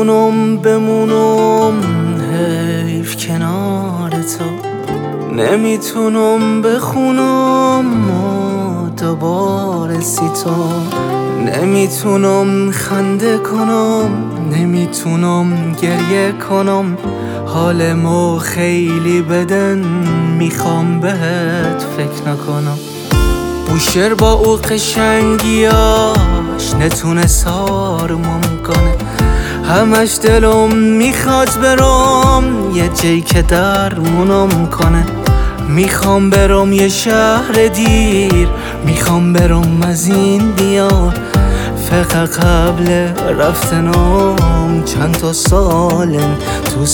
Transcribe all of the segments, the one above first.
نمیتونم بمونم حیف کنار تو، نمیتونم بخونم و دوباره سی تو، نمیتونم خنده کنم، نمیتونم گریه کنم، حالمو خیلی بدن میخوام بهت فکر نکنم. بوشهر با او قشنگیاش نتونه سارمم کنه، همش دلم میخواد برم یه جایی که درمونم کنه. میخوام برم یه شهر دیر، میخوام برم از این دیار، فقط قبل رفتنم چند تا سالن تو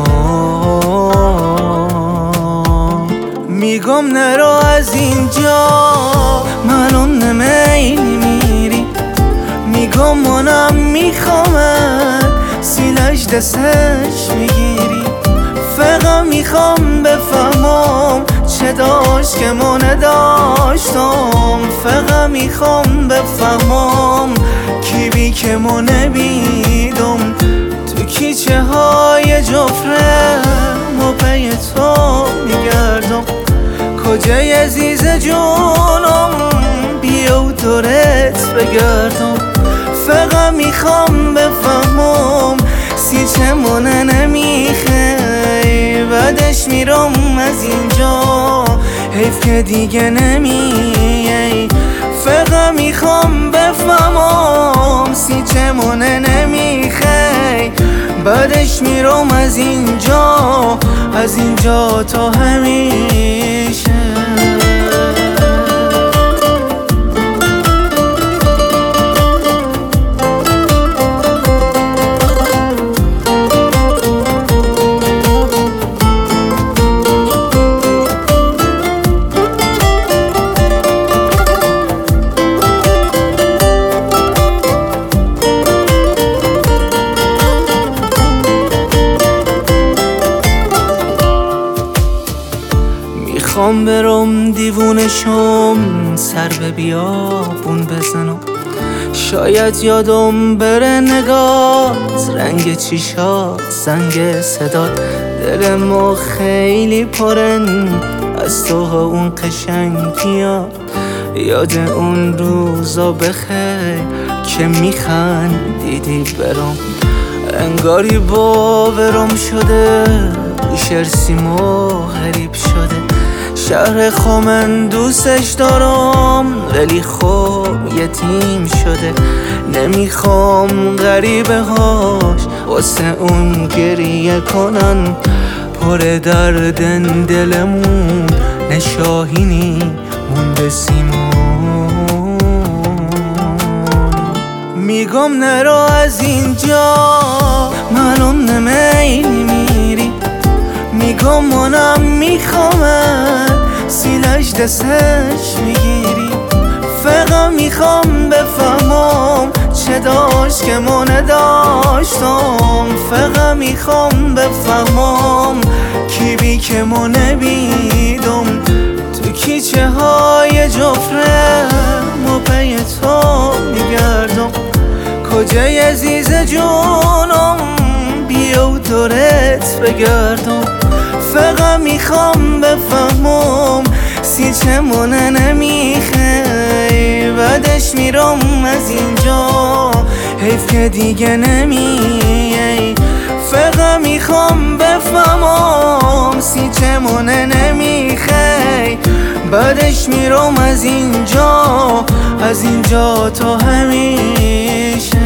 سرام. میگم نرو از اینجا، منم نمیلی میری، میگم منم میخوامت سیلش دستش میگیری. فقط میخوام بفهمم چه داشت که من نداشتم، فقط میخوام بفهمم کی بی که من نبیدم. تو کیچه های جفره ما پی تو میگردم، کجای عزیز جونم بیا و دورت بگردم. فقط میخوام بفهمم سی چه منه نمیخوای، بعدش میرم از اینجا حیف که دیگه نمیای. فقط میخوام بفهمم سی چه منه نمیخوای، بعدش میرم از اینجا تا همیشه. میخوام برم دیوونشم سر به بیابون بزنم، شاید یادم بره نگات، رنگ چیشات، زنگ صدات. دل ما خیلی پرن از تو ها اون قشنگیات، یاد اون روزا بخیر که میخندیدی برام. انگاری باورم شده بوشهر سیما غریب شده، شهر خامن دوستش دارم ولی خب یتیم شده. نمیخوام غریبه هاش واسه اون گریه کنن، پر دردن دلمون نشاهینی مونده سیمون. میگم نرو از اینجا، منم نمیلی میری، میگم منم میخوامت سیلش دستش میگیری. فقط میخوام بفهمم چه داشت که من نداشتم، فقط میخوام بفهمم کی بی که من نبیدم. تو کیچه های جفره ما پی تو میگردم، کجای عزیز جونم بیا و دورت بگردم. فقط میخوام بفهمم سی چه منه نمیخوای، بعدش میرم از اینجا حیف که دیگه نمیای. فقط میخوام بفهمم سی چه منه نمیخوای، بعدش میرم از اینجا تا همیشه.